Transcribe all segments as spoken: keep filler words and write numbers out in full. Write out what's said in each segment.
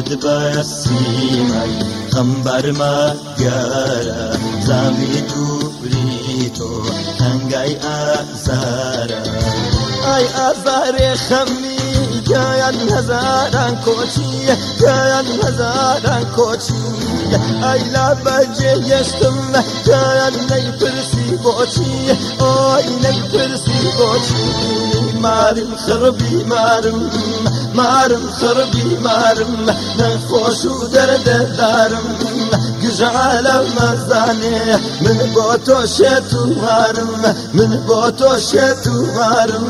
بەسیمای خەمبەرمە گەرە زامی دووری تۆ تەنگای ئازارە ئای ئازارێ خەمی گیان هەزاران کۆچی گیان هەزاران کۆچی ئای لا بەجێ هێشتم گیان نەیپرسی بۆچی ئۆی نەیپرسی بۆچی مارم خڕبی مارم مارم خڕبی مارم نەخۆش و دەردەدارم گژعالە مەزانێ من بۆ تۆ شێت و مارم من بۆ تۆ شێت و مارم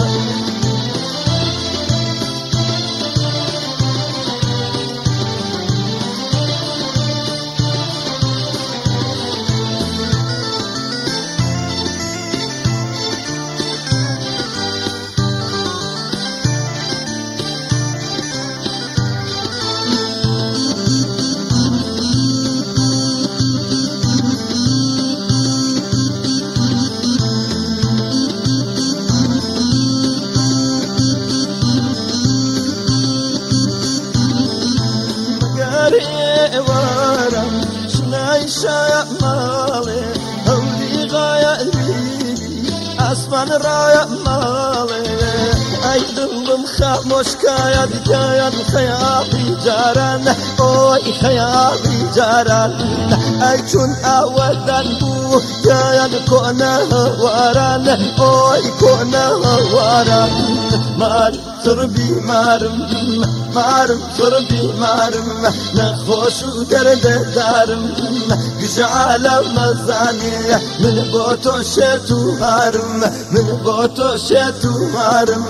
ماڵێ هەوری غایە ئاسمان ڕایە ماڵێ ئەی دڵم خامۆشکایە دیکایەن خەیاڵی جاران ئۆی خەیاڵی جاران ئەی چون ئاوەدان بوو گایەن کۆنە هەواران ئۆی کۆنە هەواران مار خڕبی مارم مارم خڕبی مارم نەخۆش و دەردەدارم گژعالە مەزانێ من بۆ تۆ شێت و مارم من بۆ تۆ شێت و مارم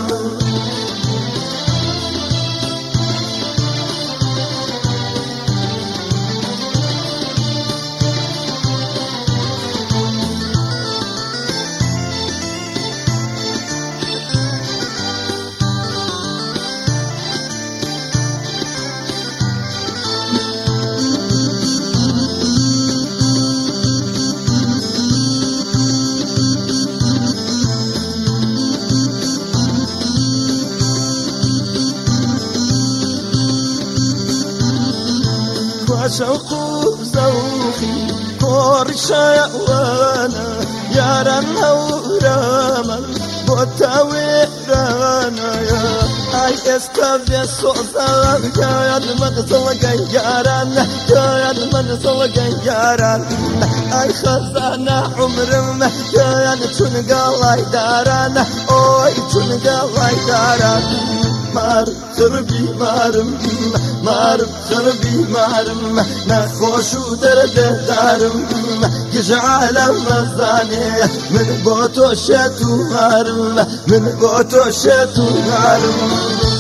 شوق زوخي كورشا وانا يارا هوراما بوتاويرانا يا اي استاذ صوصا يا المنزل يارانا يا المنزل يارانا اي خزانة عمر ما يا تنقالاي دارانا اوي تنقالاي دارانا مار خربي مارم مارم خربي مارم نخوش و دەردەدارم گژعالە مەزانێ من بۆ تۆ شێت و مارم من بۆ تۆ شێت و مارم